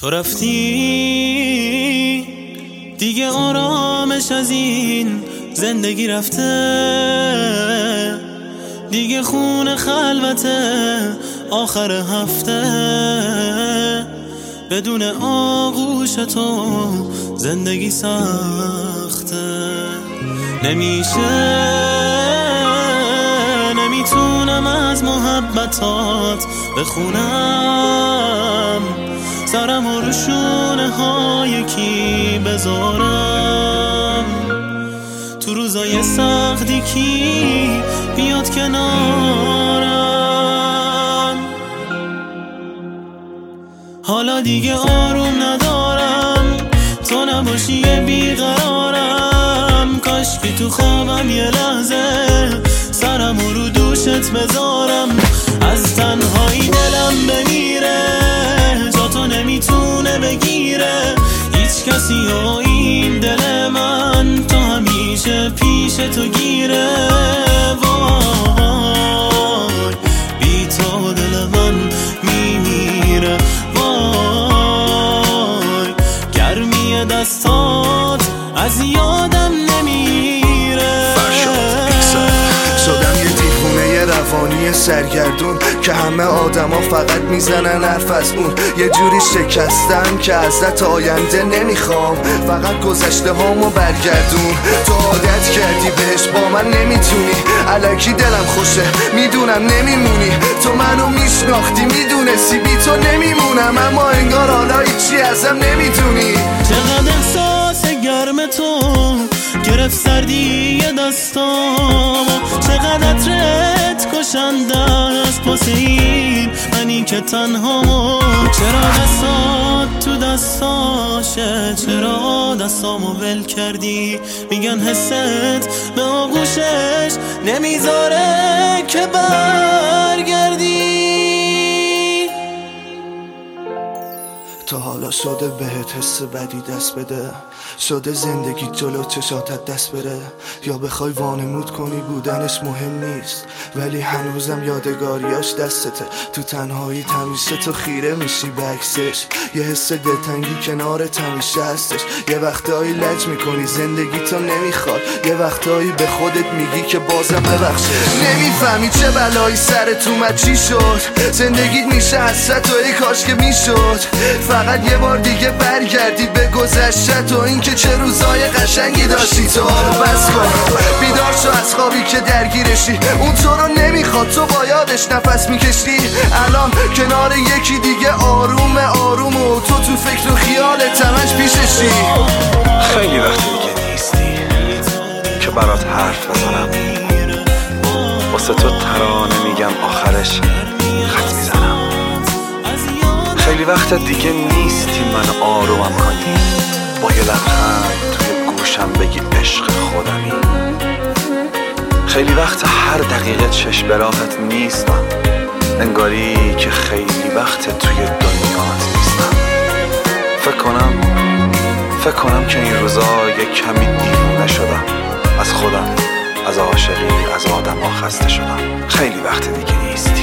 تو رفتی دیگه آرامش از این زندگی رفته، دیگه خون خلوته آخر هفته، بدون آغوش تو زندگی سخته. نمیتونم از محبتات بخونم، سرم و رو شونه های کی بذارم، تو روزای سختی کی بیاد کنارم. حالا دیگه آروم ندارم، تو نباشی یه بیقرارم، کاش که تو خوابم یه لحظه سرم رو دوشت بذارم. از تنهایی دلم بمیره، جا تو نمیتونه بگیره هیچ کسی و این دل من، تو همیشه پیش تو گیره. وای بی تو دل من میمیره، وای گرمی دستات از یادم نمیره. شدم یه دیوونه روانی سرگردون که همه آدما فقط میزنن حرف از اون. یه جوری شکستم که ازت آینده نمیخوام، فقط گذشته هامو برگردون. تو عادت کردی بهش با من نمیتونی، الکی دلم خوشه میدونم نمیمونی. تو منو میشناختی میدونستی بی تو نمیمونم، اما انگار حالا هیچی ازم نمیدونی. چقدر احساس گرم تو گرفت سردی دستامو، چقدر عطرت کشنده است واسه این منی که تنهامو. چرا دستات تو دستاشه، چرا دستامو ول کردی؟ میگن حست به آغوشش نمیذاره که برگردی. تا حالا شده بهت حس بدی دست بده، شده زندگی جلو چشاتت دست بره، یا بخوای وانمود کنی بودنش مهم نیست ولی هنوزم یادگاریاش دستته. تو تنهایی همیشه تو خیره میشی به عکسش، یه حس دلتنگی کنارت همیشه هستش. یه وقتایی لج میکنی زندگی تو نمیخواد، یه وقتایی به خودت میگی که بازم ببخشش. نمیفهمی چه بلایی سرت اومد چی شد، زندگیت میشه حسرت و ای کاش که میشد فقط یه بار دیگه برگردی به گذشتت و اینکه چه روزای قشنگی داشتی. تو بس کن بیدار شو از خوابی که درگیرشی، اون تو رو نمیخواد، تو با یادش نفس میکشی. الان کنار یکی دیگه آروم آروم و تو فکر و خیالت همش پیششی. خیلی وقتی دیگه نیستی که برات حرف بزنم، واسه تو ترانه میگم آخرش خط میزنم. خیلی وقت دیگه نیستی من آرومم کنی، با یه لبخند توی گوشم بگی عشق خودمی. خیلی وقت هر دقیقه چشم به راحت نیستم، انگاری که خیلی وقت توی دنیات نیستم. فکر کنم که این روزا یه کمی دیوونه شدم، از خودم، از عاشقی، از آدم ها خسته شدم. خیلی وقت دیگه نیستی.